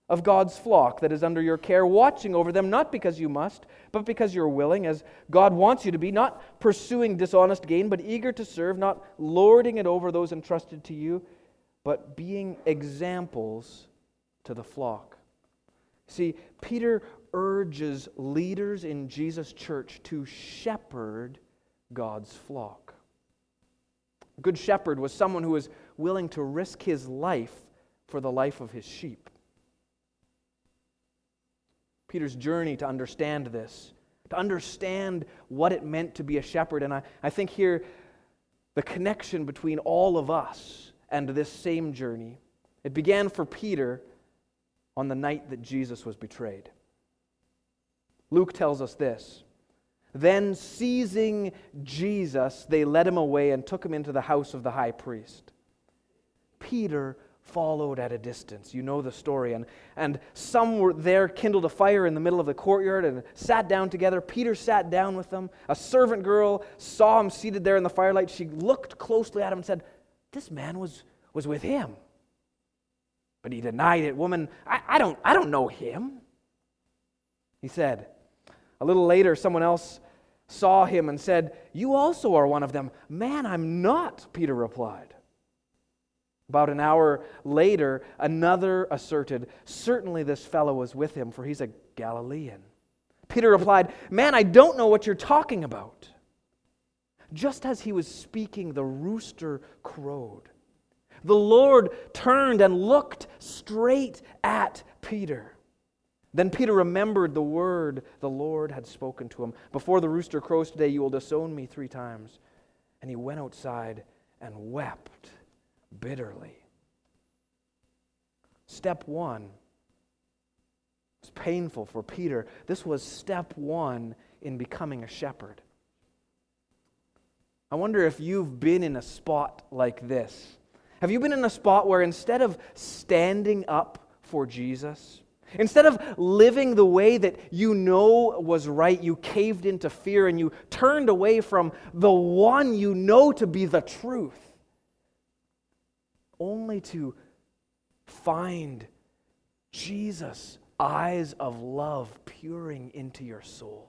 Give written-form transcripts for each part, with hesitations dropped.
of God's flock that is under your care, watching over them, not because you must, but because you're willing, as God wants you to be, not pursuing dishonest gain, but eager to serve, not lording it over those entrusted to you, but being examples to the flock. See, Peter urges leaders in Jesus' church to shepherd God's flock. A good shepherd was someone who was willing to risk his life for the life of his sheep. Peter's journey to understand this, to understand what it meant to be a shepherd, and I think here the connection between all of us and this same journey, it began for Peter on the night that Jesus was betrayed. Luke tells us this: "Then seizing Jesus, they led him away and took him into the house of the high priest. Peter followed at a distance." You know the story. And some were there, kindled a fire in the middle of the courtyard and sat down together. Peter sat down with them. A servant girl saw him seated there in the firelight. She looked closely at him and said, "This man was with him." But he denied it. "Woman, I don't know him," he said. A little later, someone else saw him and said, "You also are one of them." "Man, I'm not," Peter replied. About an hour later, another asserted, "Certainly this fellow was with him, for he's a Galilean." Peter replied, "Man, I don't know what you're talking about." Just as he was speaking, the rooster crowed. The Lord turned and looked straight at Peter. Then Peter remembered the word the Lord had spoken to him. "Before the rooster crows today, you will disown me 3 times. And he went outside and wept bitterly. Step 1 was painful for Peter. This was step 1 in becoming a shepherd. I wonder if you've been in a spot like this. Have you been in a spot where instead of standing up for Jesus, instead of living the way that you know was right, you caved into fear and you turned away from the one you know to be the truth, only to find Jesus' eyes of love peering into your soul?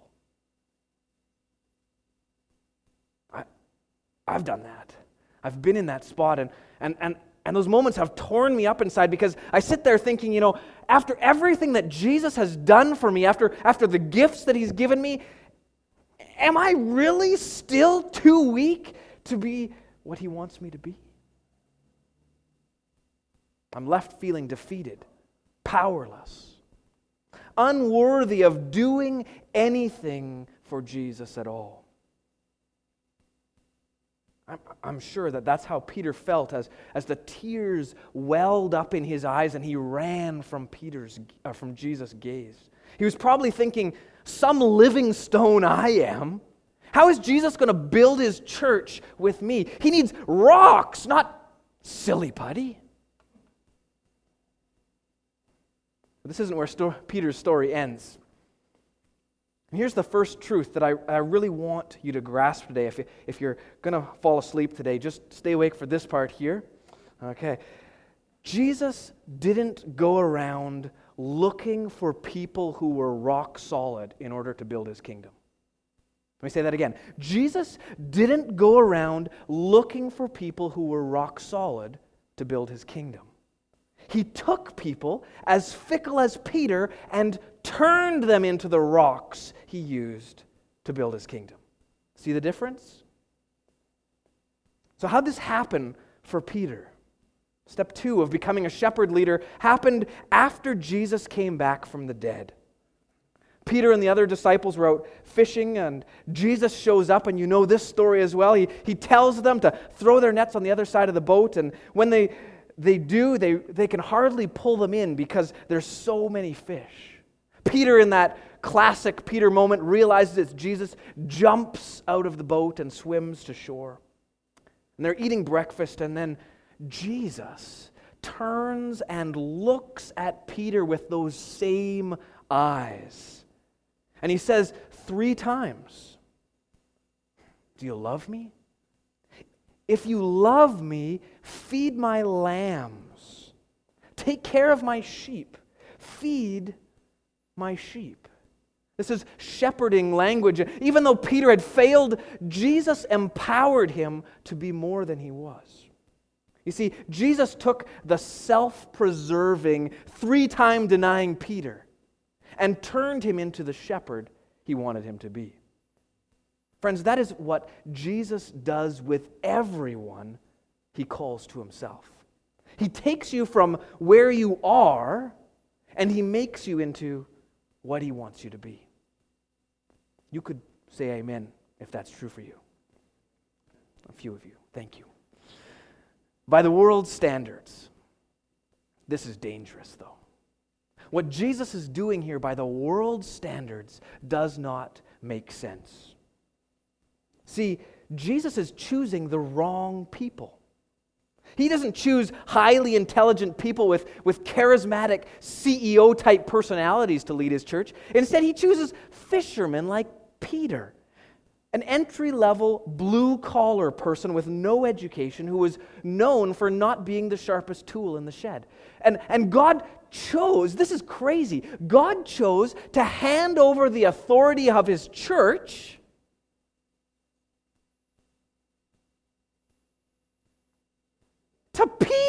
I've done that. I've been in that spot, and those moments have torn me up inside, because I sit there thinking, after everything that Jesus has done for me, after the gifts that He's given me, am I really still too weak to be what He wants me to be? I'm left feeling defeated, powerless, unworthy of doing anything for Jesus at all. I'm sure that that's how Peter felt as the tears welled up in his eyes and he ran from Jesus' gaze. He was probably thinking, some living stone I am. How is Jesus going to build His church with me? He needs rocks, not silly putty. But this isn't where Peter's story ends. And here's the first truth that I really want you to grasp today. If you're going to fall asleep today, just stay awake for this part here. Okay. Jesus didn't go around looking for people who were rock solid in order to build His kingdom. Let me say that again. Jesus didn't go around looking for people who were rock solid to build His kingdom. He took people as fickle as Peter and turned them into the rocks He used to build His kingdom. See the difference? So how'd this happen for Peter? Step 2 of becoming a shepherd leader happened after Jesus came back from the dead. Peter and the other disciples were out fishing, and Jesus shows up, and you know this story as well. He tells them to throw their nets on the other side of the boat, and when they do, they can hardly pull them in because there's so many fish. Peter, in that classic Peter moment, realizes it's Jesus, jumps out of the boat and swims to shore. And they're eating breakfast, and then Jesus turns and looks at Peter with those same eyes. And He says 3 times, "Do you love me? If you love me, feed my lambs. Take care of my sheep. feed my sheep. This is shepherding language. Even though Peter had failed, Jesus empowered him to be more than he was. You see, Jesus took the self-preserving, 3-time denying Peter and turned him into the shepherd he wanted him to be. Friends, that is what Jesus does with everyone he calls to himself. He takes you from where you are and he makes you into what he wants you to be. You could say amen if that's true for you. A few of you. Thank you. By the world's standards, this is dangerous, though. What Jesus is doing here by the world's standards does not make sense. See, Jesus is choosing the wrong people. He doesn't choose highly intelligent people with charismatic CEO-type personalities to lead his church. Instead, he chooses fishermen like Peter, an entry-level, blue-collar person with no education who was known for not being the sharpest tool in the shed. And God chose, this is crazy, God chose to hand over the authority of his church to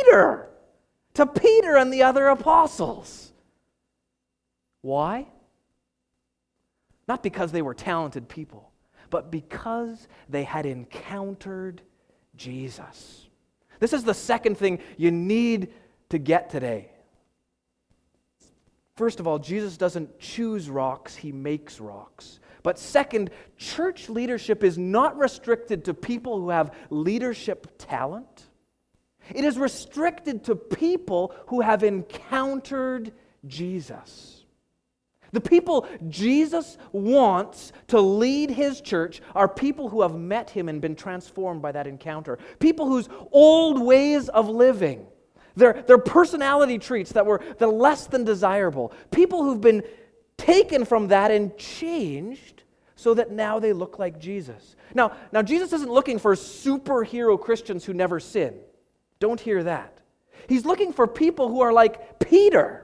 Peter and the other apostles. Why? Not because they were talented people, but because they had encountered Jesus. This is the second thing you need to get today. First of all, Jesus doesn't choose rocks, he makes rocks. But second, church leadership is not restricted to people who have leadership talent. It is restricted to people who have encountered Jesus. The people Jesus wants to lead his church are people who have met him and been transformed by that encounter. People whose old ways of living, their personality traits that were the less than desirable. People who've been taken from that and changed so that now they look like Jesus. Now Jesus isn't looking for superhero Christians who never sin. Don't hear that. He's looking for people who are like Peter,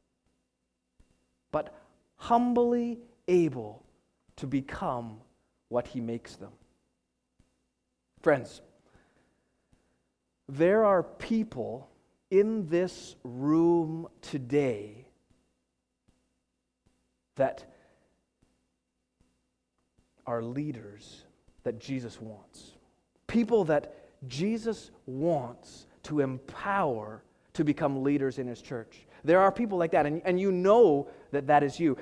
but humbly able to become what he makes them. Friends, there are people in this room today that are leaders that Jesus wants. People that Jesus wants to empower to become leaders in his church. There are people like that, and you know that is you.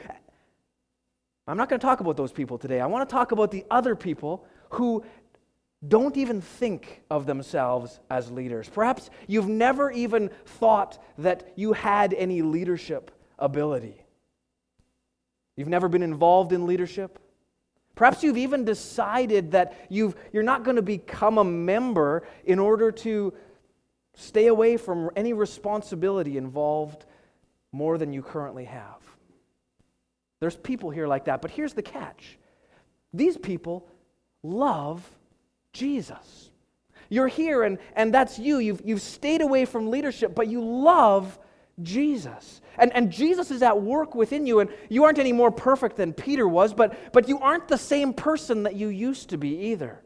I'm not going to talk about those people today. I want to talk about the other people who don't even think of themselves as leaders. Perhaps you've never even thought that you had any leadership ability. You've never been involved in leadership. Perhaps you've even decided that you're not going to become a member in order to stay away from any responsibility involved more than you currently have. There's people here like that, but here's the catch. These people love Jesus. You're here and that's you. You've stayed away from leadership, but you love Jesus. And Jesus is at work within you, and you aren't any more perfect than Peter was, but you aren't the same person that you used to be either.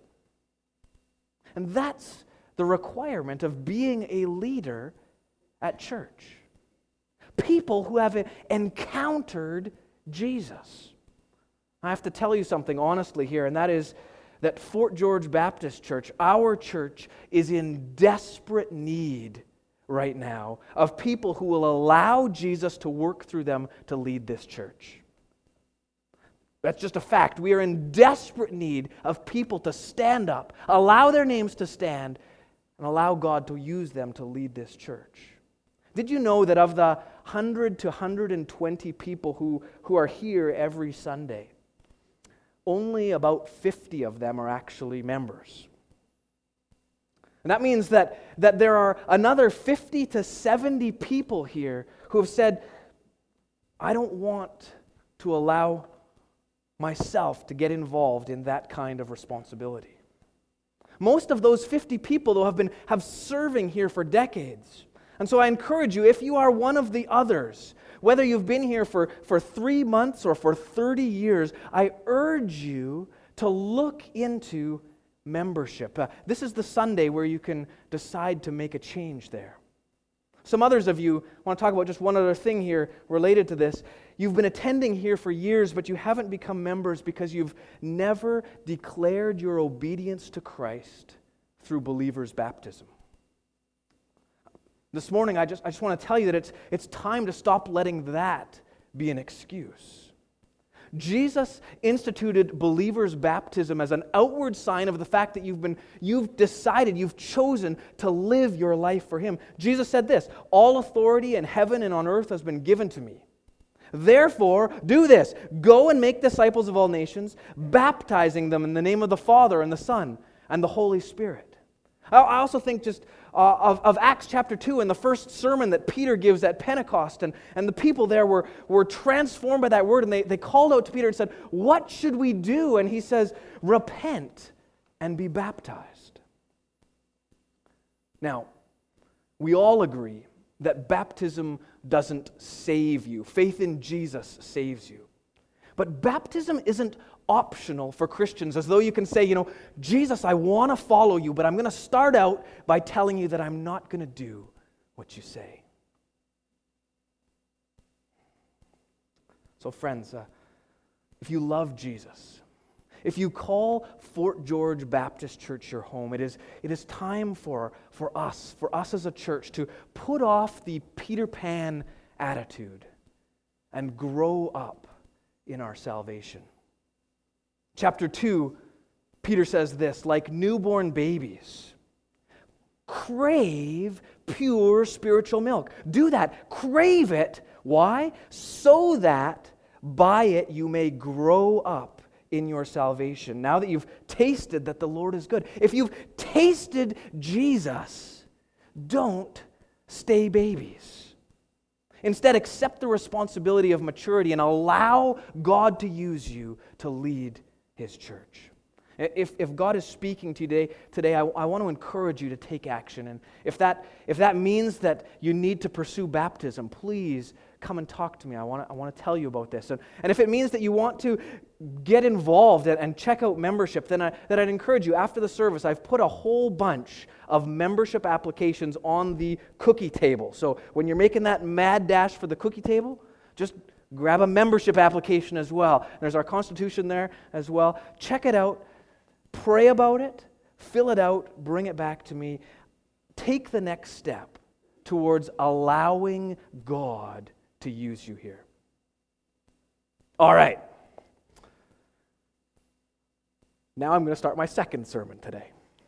And that's the requirement of being a leader at church. People who have encountered Jesus. I have to tell you something honestly here, and that is that Fort George Baptist Church, our church, is in desperate need right now of people who will allow Jesus to work through them to lead this church. That's just a fact. We are in desperate need of people to stand up, allow their names to stand, and allow God to use them to lead this church. Did you know that of the 100 to 120 people who are here every Sunday, only about 50 of them are actually members? And that means that there are another 50 to 70 people here who have said, I don't want to allow myself to get involved in that kind of responsibility. Most of those 50 people, though, have serving here for decades. And so I encourage you, if you are one of the others, whether you've been here for 3 months or for 30 years, I urge you to look into membership. This is the Sunday where you can decide to make a change there. Some others of you want to talk about just one other thing here related to this. You've been attending here for years, but you haven't become members because you've never declared your obedience to Christ through believer's baptism. This morning, I just want to tell you that it's time to stop letting that be an excuse. Jesus instituted believers' baptism as an outward sign of the fact that you've chosen to live your life for Him. Jesus said this, "All authority in heaven and on earth has been given to me. Therefore, do this, go and make disciples of all nations, baptizing them in the name of the Father and the Son and the Holy Spirit." I also think just of Acts chapter 2 and the first sermon that Peter gives at Pentecost. And the people there were transformed by that word. And they called out to Peter and said, "What should we do?" And he says, "Repent and be baptized." Now, we all agree that baptism doesn't save you. Faith in Jesus saves you. But baptism isn't optional for Christians, as though you can say, "Jesus, I want to follow you, but I'm going to start out by telling you that I'm not going to do what you say." So friends, if you love Jesus, if you call Fort George Baptist Church your home, it is time for us as a church to put off the Peter Pan attitude and grow up in our salvation. Chapter 2, Peter says this, "Like newborn babies, crave pure spiritual milk." Do that. Crave it. Why? So that by it you may grow up in your salvation. Now that you've tasted that the Lord is good. If you've tasted Jesus, don't stay babies. Instead, accept the responsibility of maturity and allow God to use you to lead His church. If God is speaking to you today, I want to encourage you to take action. And if that means that you need to pursue baptism, please come and talk to me. I want to tell you about this. And if it means that you want to get involved and check out membership, then I'd encourage you. After the service, I've put a whole bunch of membership applications on the cookie table. So when you're making that mad dash for the cookie table, just grab a membership application as well. There's our Constitution there as well. Check it out. Pray about it. Fill it out. Bring it back to me. Take the next step towards allowing God to use you here. All right. Now I'm going to start my second sermon today.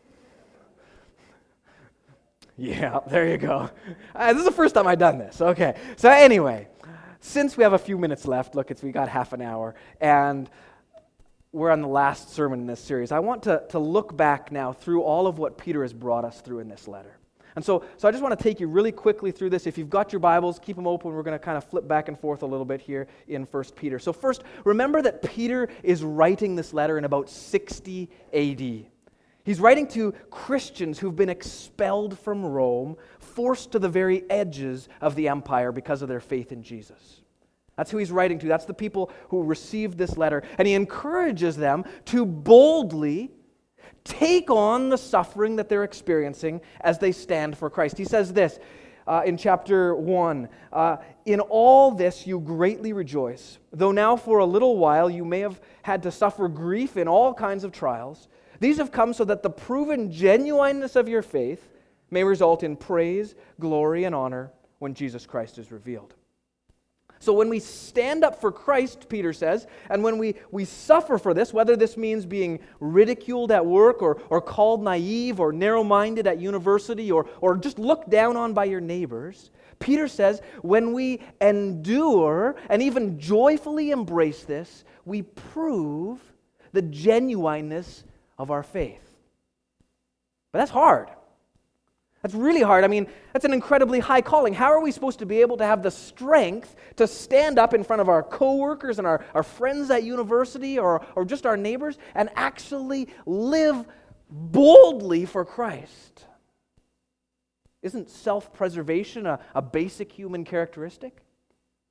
Yeah, there you go. This is the first time I've done this. Okay. So anyway, since we have a few minutes left, we got half an hour, and we're on the last sermon in this series, I want to look back now through all of what Peter has brought us through in this letter. And so I just want to take you really quickly through this. If you've got your Bibles, keep them open. We're going to kind of flip back and forth a little bit here in 1 Peter. So first, remember that Peter is writing this letter in about 60 AD. He's writing to Christians who've been expelled from Rome, forced to the very edges of the empire because of their faith in Jesus. That's who he's writing to. That's the people who received this letter. And he encourages them to boldly take on the suffering that they're experiencing as they stand for Christ. He says this in chapter 1, "In all this you greatly rejoice, though now for a little while you may have had to suffer grief in all kinds of trials. These have come so that the proven genuineness of your faith may result in praise, glory, and honor when Jesus Christ is revealed." So when we stand up for Christ, Peter says, and when we suffer for this, whether this means being ridiculed at work or called naive or narrow-minded at university or just looked down on by your neighbors, Peter says when we endure and even joyfully embrace this, we prove the genuineness of our faith. But that's hard. That's really hard. I mean, that's an incredibly high calling. How are we supposed to be able to have the strength to stand up in front of our coworkers and our friends at university or just our neighbors and actually live boldly for Christ? Isn't self-preservation a basic human characteristic?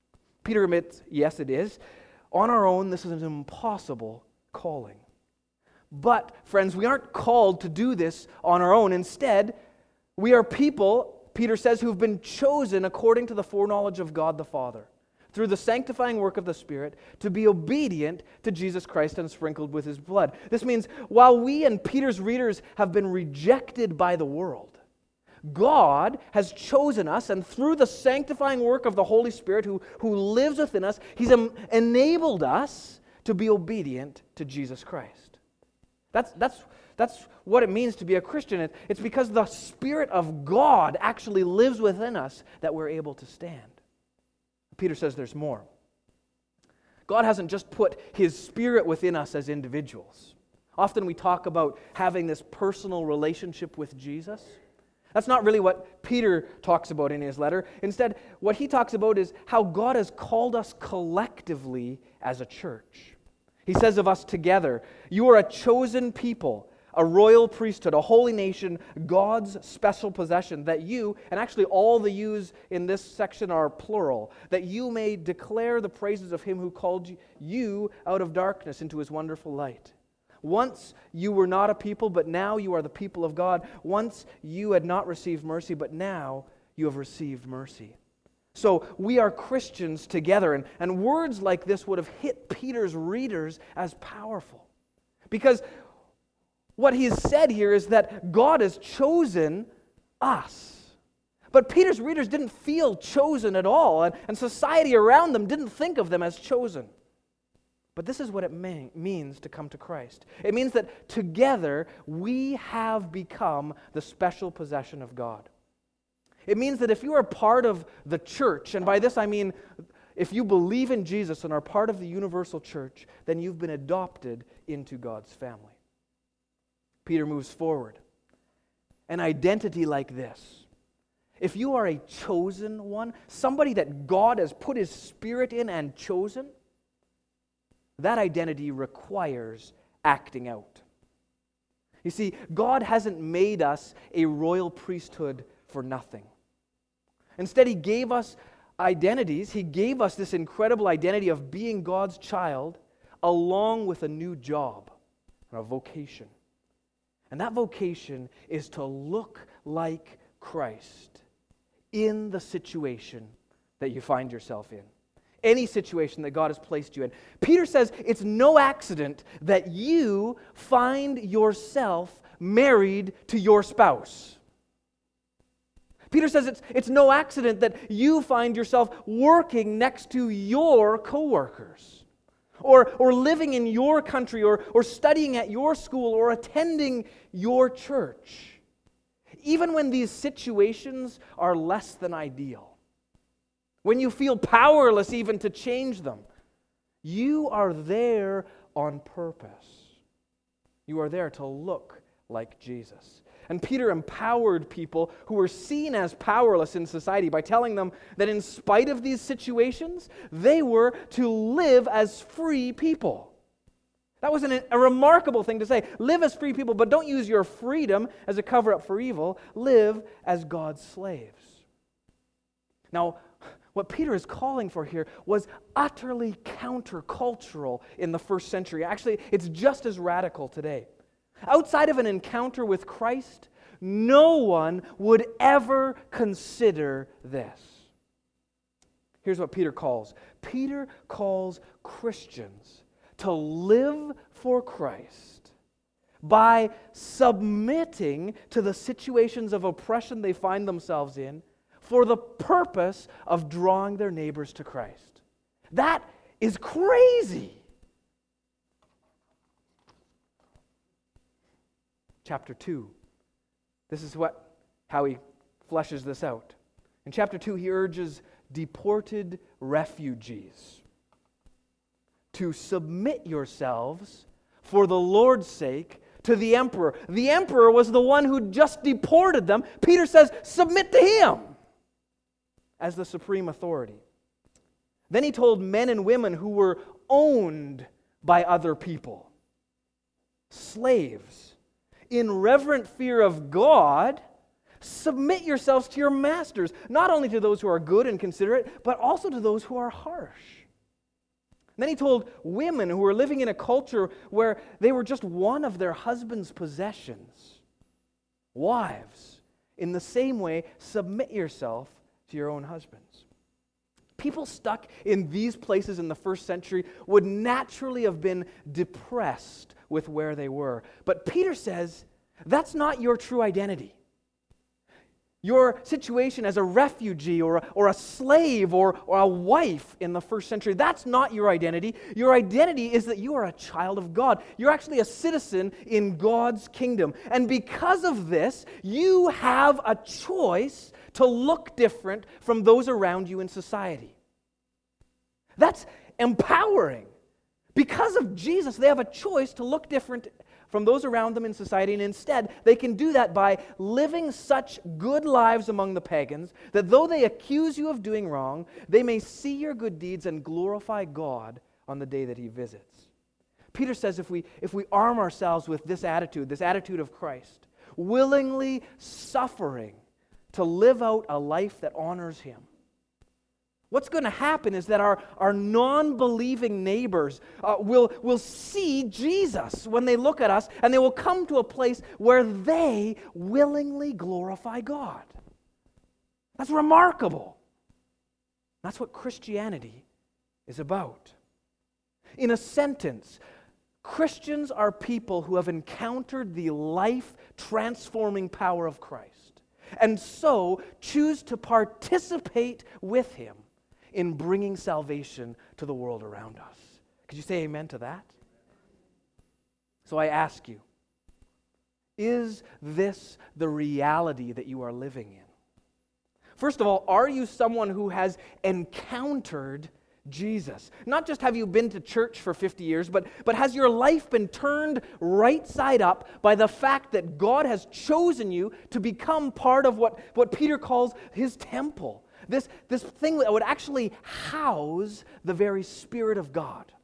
Peter admits, yes, it is. On our own, this is an impossible calling. But, friends, we aren't called to do this on our own. Instead, we are people, Peter says, who've been chosen according to the foreknowledge of God the Father, through the sanctifying work of the Spirit, to be obedient to Jesus Christ and sprinkled with His blood. This means while we and Peter's readers have been rejected by the world, God has chosen us, and through the sanctifying work of the Holy Spirit who lives within us, He's enabled us to be obedient to Jesus Christ. That's what it means to be a Christian. It's because the Spirit of God actually lives within us that we're able to stand. Peter says there's more. God hasn't just put His Spirit within us as individuals. Often we talk about having this personal relationship with Jesus. That's not really what Peter talks about in his letter. Instead, what he talks about is how God has called us collectively as a church. He says of us together, "You are a chosen people, a royal priesthood, a holy nation, God's special possession, that you," and actually all the yous in this section are plural, "that you may declare the praises of Him who called you out of darkness into His wonderful light. Once you were not a people, but now you are the people of God. Once you had not received mercy, but now you have received mercy." So we are Christians together, and words like this would have hit Peter's readers as powerful. Because what he's said here is that God has chosen us. But Peter's readers didn't feel chosen at all, and society around them didn't think of them as chosen. But this is what it means to come to Christ. It means that together we have become the special possession of God. It means that if you are part of the church, and by this I mean if you believe in Jesus and are part of the universal church, then you've been adopted into God's family. Peter moves forward. An identity like this. If you are a chosen one, somebody that God has put His Spirit in and chosen, that identity requires acting out. You see, God hasn't made us a royal priesthood for nothing. Instead, He gave us identities. He gave us this incredible identity of being God's child, along with a new job, a vocation. And that vocation is to look like Christ in the situation that you find yourself in. Any situation that God has placed you in. Peter says it's no accident that you find yourself married to your spouse. Peter says it's no accident that you find yourself working next to your coworkers, or living in your country, or studying at your school, or attending your church. Even when these situations are less than ideal, when you feel powerless even to change them, you are there on purpose. You are there to look like Jesus. And Peter empowered people who were seen as powerless in society by telling them that in spite of these situations, they were to live as free people. That was a remarkable thing to say. Live as free people, but don't use your freedom as a cover-up for evil. Live as God's slaves. Now, what Peter is calling for here was utterly countercultural in the first century. Actually, it's just as radical today. Outside of an encounter with Christ, no one would ever consider this. Here's what Peter calls. Peter calls Christians to live for Christ by submitting to the situations of oppression they find themselves in, for the purpose of drawing their neighbors to Christ. That is crazy. Chapter 2. This is how he fleshes this out. In chapter 2, he urges deported refugees to submit yourselves for the Lord's sake to the emperor. The emperor was the one who just deported them. Peter says, submit to him as the supreme authority. Then he told men and women who were owned by other people, slaves, in reverent fear of God, Submit yourselves to your masters, not only to those who are good and considerate, but also to those who are harsh. And then he told women who were living in a culture where they were just one of their husband's possessions, wives, in the same way, submit yourself to your own husbands. People stuck in these places in the first century would naturally have been depressed with where they were. But Peter says, that's not your true identity. Your situation as a refugee or a slave or a wife in the first century, that's not your identity. Your identity is that you are a child of God. You're actually a citizen in God's kingdom. And because of this, you have a choice to look different from those around you in society. That's empowering. Because of Jesus, they have a choice to look different from those around them in society, and instead, they can do that by living such good lives among the pagans that though they accuse you of doing wrong, they may see your good deeds and glorify God on the day that He visits. Peter says if we arm ourselves with this attitude of Christ, willingly suffering to live out a life that honors Him, what's going to happen is that our non-believing neighbors will see Jesus when they look at us, and they will come to a place where they willingly glorify God. That's remarkable. That's what Christianity is about. In a sentence, Christians are people who have encountered the life-transforming power of Christ, and so choose to participate with Him in bringing salvation to the world around us. Could you say amen to that? So I ask you, is this the reality that you are living in? First of all, are you someone who has encountered Jesus? Not just have you been to church for 50 years, but has your life been turned right side up by the fact that God has chosen you to become part of what Peter calls His temple? This thing that would actually house the very Spirit of God.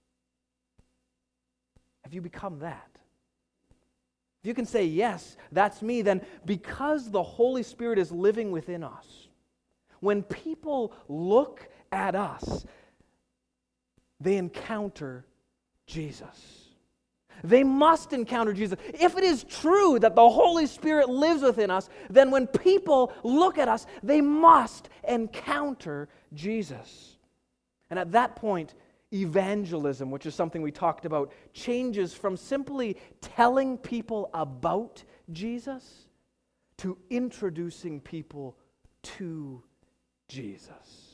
Have you become that? If you can say, yes, that's me, then because the Holy Spirit is living within us, when people look at us, they encounter Jesus. They must encounter Jesus. If it is true that the Holy Spirit lives within us, then when people look at us, they must encounter Jesus. And at that point, evangelism, which is something we talked about, changes from simply telling people about Jesus to introducing people to Jesus.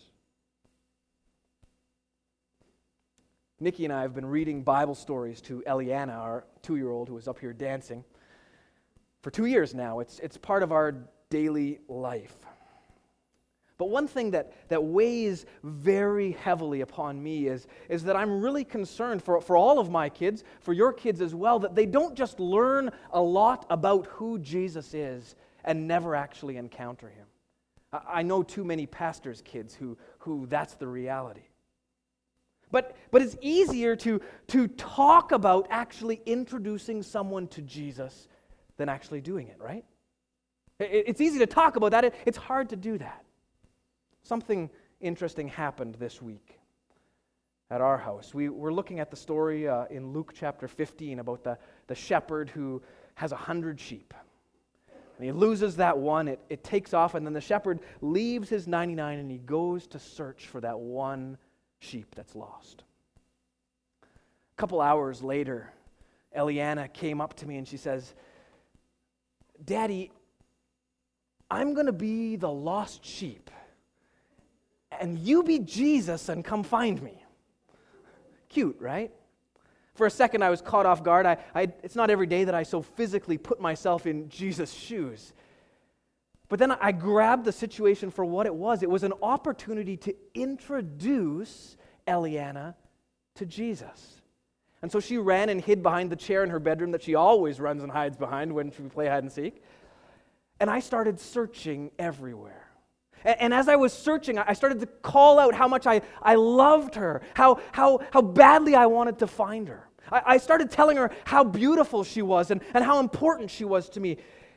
Nikki and I have been reading Bible stories to Eliana, our 2-year-old who is up here dancing, for 2 years now. It's part of our daily life. But one thing that weighs very heavily upon me is that I'm really concerned for all of my kids, for your kids as well, that they don't just learn a lot about who Jesus is and never actually encounter Him. I know too many pastors' kids who that's the reality. But it's easier to talk about actually introducing someone to Jesus than actually doing it, right? It's easy to talk about that. It's hard to do that. Something interesting happened this week at our house. We were looking at the story in Luke chapter 15 about the shepherd who has 100 sheep. And he loses that one, it takes off, and then the shepherd leaves his 99 and he goes to search for that one sheep that's lost. A couple hours later, Eliana came up to me and she says, "Daddy, I'm going to be the lost sheep, and you be Jesus and come find me." Cute, right? For a second, I was caught off guard. It's not every day that I so physically put myself in Jesus' shoes. But then I grabbed the situation for what it was. It was an opportunity to introduce Eliana to Jesus. And so she ran and hid behind the chair in her bedroom that she always runs and hides behind when we play hide and seek. And I started searching everywhere. And as I was searching, I started to call out how much I loved her, how badly I wanted to find her. I started telling her how beautiful she was and how important she was to me.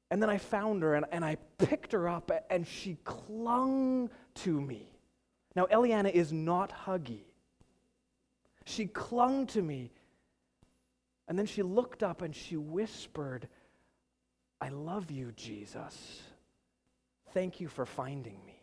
And then I found her, and I picked her up, and she clung to me. Now, Eliana is not huggy. She clung to me, and then she looked up and she whispered, "I love you, Jesus. Thank you for finding me."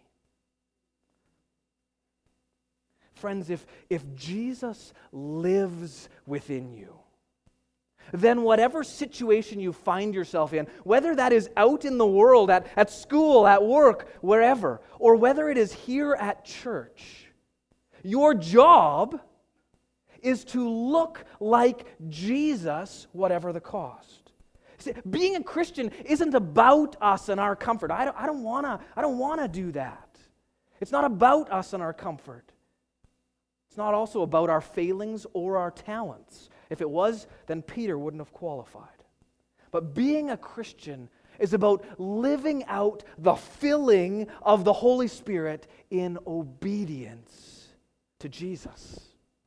Friends, if Jesus lives within you, then whatever situation you find yourself in, whether that is out in the world, at school, at work, wherever, or whether it is here at church, your job is to look like Jesus, whatever the cost. See, being a Christian isn't about us and our comfort. I don't want to do that. It's not about us and our comfort. It's not also about our failings or our talents. If it was, then Peter wouldn't have qualified. But being a Christian is about living out the filling of the Holy Spirit in obedience to Jesus.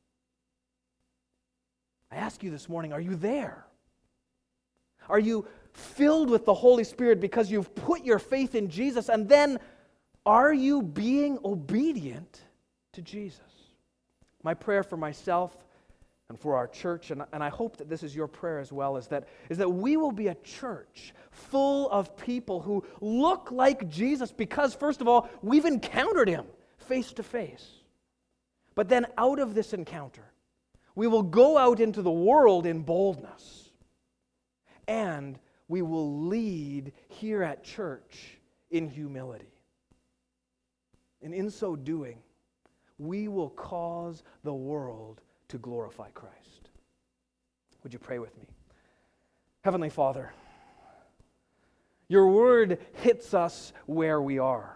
I ask you this morning, are you there? Are you filled with the Holy Spirit because you've put your faith in Jesus? And then, are you being obedient to Jesus? My prayer for myself and for our church, and I hope that this is your prayer as well, is that we will be a church full of people who look like Jesus because, first of all, we've encountered Him face to face. But then out of this encounter, we will go out into the world in boldness, and we will lead here at church in humility. And in so doing, we will cause the world to glorify Christ. Would you pray with me? Heavenly Father, your word hits us where we are.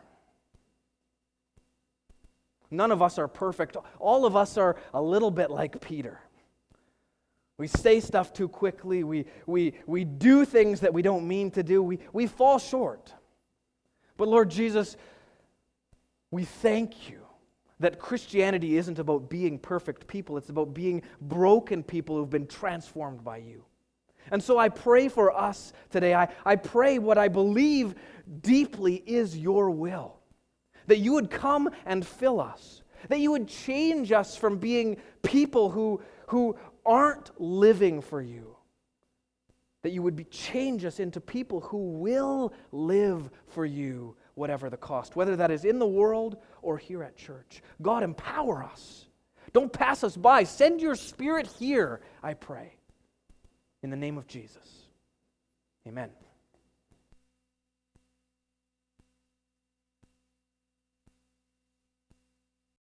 None of us are perfect. All of us are a little bit like Peter. We say stuff too quickly. We do things that we don't mean to do. We fall short. But Lord Jesus, we thank you that Christianity isn't about being perfect people. It's about being broken people who've been transformed by you. And so I pray for us today. I pray what I believe deeply is your will. That you would come and fill us. That you would change us from being people who aren't living for you. That you would change us into people who will live for you, whatever the cost, whether that is in the world or here at church. God, empower us. Don't pass us by. Send your Spirit here, I pray. In the name of Jesus. Amen.